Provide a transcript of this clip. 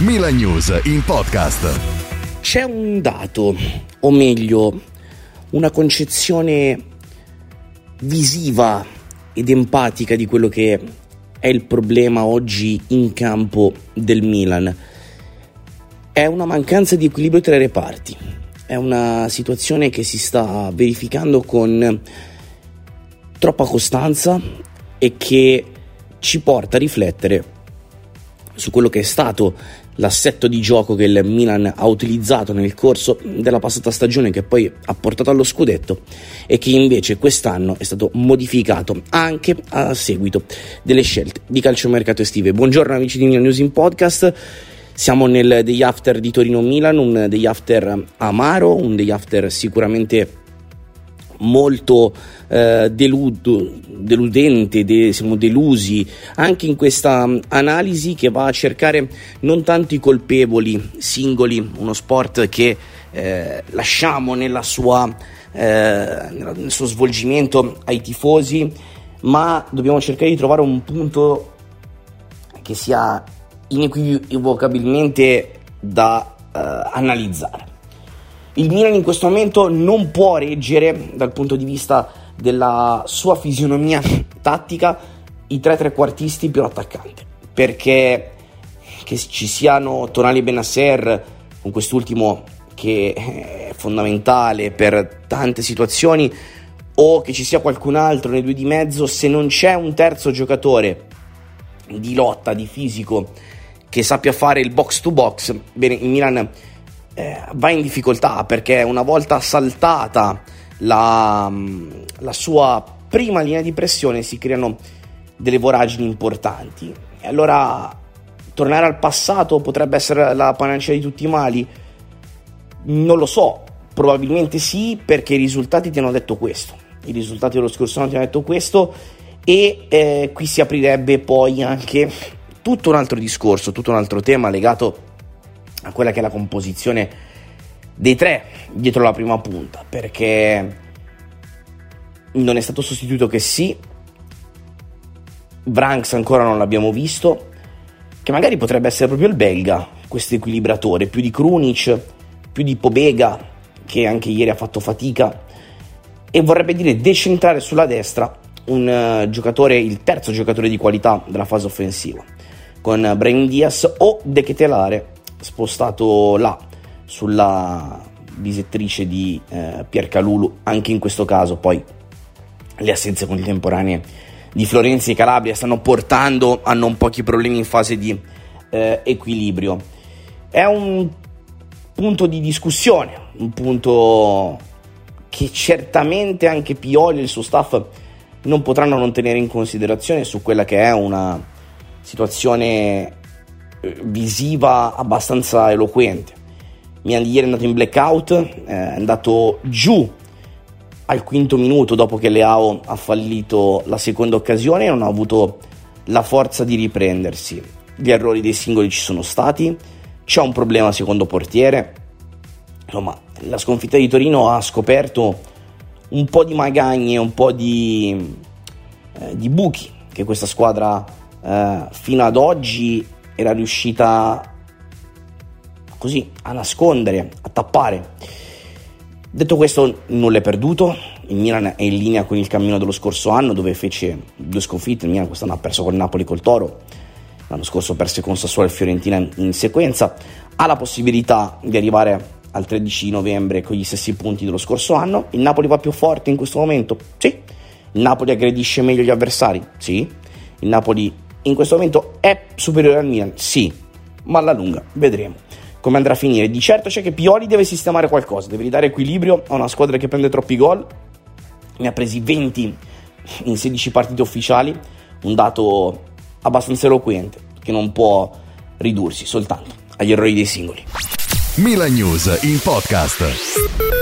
Milan News in podcast. C'è un dato, o meglio, una concezione visiva ed empatica di quello che è il problema oggi in campo del Milan. È una mancanza di equilibrio tra i reparti. È una situazione che si sta verificando con troppa costanza e che ci porta a riflettere su quello che è stato l'assetto di gioco che il Milan ha utilizzato nel corso della passata stagione, che poi ha portato allo scudetto, e che invece quest'anno è stato modificato anche a seguito delle scelte di calciomercato estive. Buongiorno amici di Milan News in podcast. Siamo nel day after di Torino-Milan, un day after amaro, un day after sicuramente molto deludente, siamo delusi anche in questa analisi che va a cercare non tanto i colpevoli singoli, uno sport che lasciamo nel suo svolgimento ai tifosi, ma dobbiamo cercare di trovare un punto che sia inequivocabilmente da analizzare. Il Milan in questo momento non può reggere dal punto di vista della sua fisionomia tattica i tre trequartisti più l'attaccante, perché che ci siano Tonali e Bennacer, con quest'ultimo che è fondamentale per tante situazioni, o che ci sia qualcun altro nei due di mezzo, se non c'è un terzo giocatore di lotta, di fisico, che sappia fare il box to box, bene, il Milan va in difficoltà, perché una volta saltata la sua prima linea di pressione si creano delle voragini importanti. E allora tornare al passato potrebbe essere la panacea di tutti i mali? Non lo so, probabilmente sì, perché i risultati ti hanno detto questo. I risultati dello scorso anno ti hanno detto questo, e qui si aprirebbe poi anche tutto un altro discorso, tutto un altro tema legato a quella che è la composizione dei tre dietro la prima punta, perché non è stato sostituito che sì, Branks ancora non l'abbiamo visto, che magari potrebbe essere proprio il belga, questo equilibratore, più di Krunic, più di Pobega, che anche ieri ha fatto fatica, e vorrebbe dire decentrare sulla destra un giocatore, il terzo giocatore di qualità della fase offensiva, con Brahim Diaz o De Ketelaere spostato là sulla bisettrice di Piercalulu. Anche in questo caso poi le assenze contemporanee di Florenzi e Calabria stanno portando a non pochi problemi in fase di equilibrio. È un punto di discussione, un punto che certamente anche Pioli e il suo staff non potranno non tenere in considerazione su quella che è una situazione visiva abbastanza eloquente. Milan ieri è andato in blackout, è andato giù al quinto minuto dopo che Leao ha fallito la seconda occasione e non ha avuto la forza di riprendersi. Gli errori dei singoli ci sono stati, c'è un problema secondo portiere. Insomma, la sconfitta di Torino ha scoperto un po' di magagne, un po' di buchi che questa squadra fino ad oggi era riuscita così a nascondere, a tappare. Detto questo, nulla è perduto. Il Milan è in linea con il cammino dello scorso anno, dove fece due sconfitte. Il Milan quest'anno ha perso con Napoli e col Toro, l'anno scorso perse con Sassuolo e Fiorentina in sequenza. Ha la possibilità di arrivare al 13 novembre con gli stessi punti dello scorso anno. Il Napoli va più forte in questo momento? Sì. Il Napoli aggredisce meglio gli avversari? Sì. Il Napoli in questo momento è superiore al Milan? Sì, ma alla lunga vedremo come andrà a finire. Di certo c'è che Pioli deve sistemare qualcosa, deve ridare equilibrio a una squadra che prende troppi gol. Ne ha presi 20 in 16 partite ufficiali, un dato abbastanza eloquente che non può ridursi soltanto agli errori dei singoli. Milan News in podcast.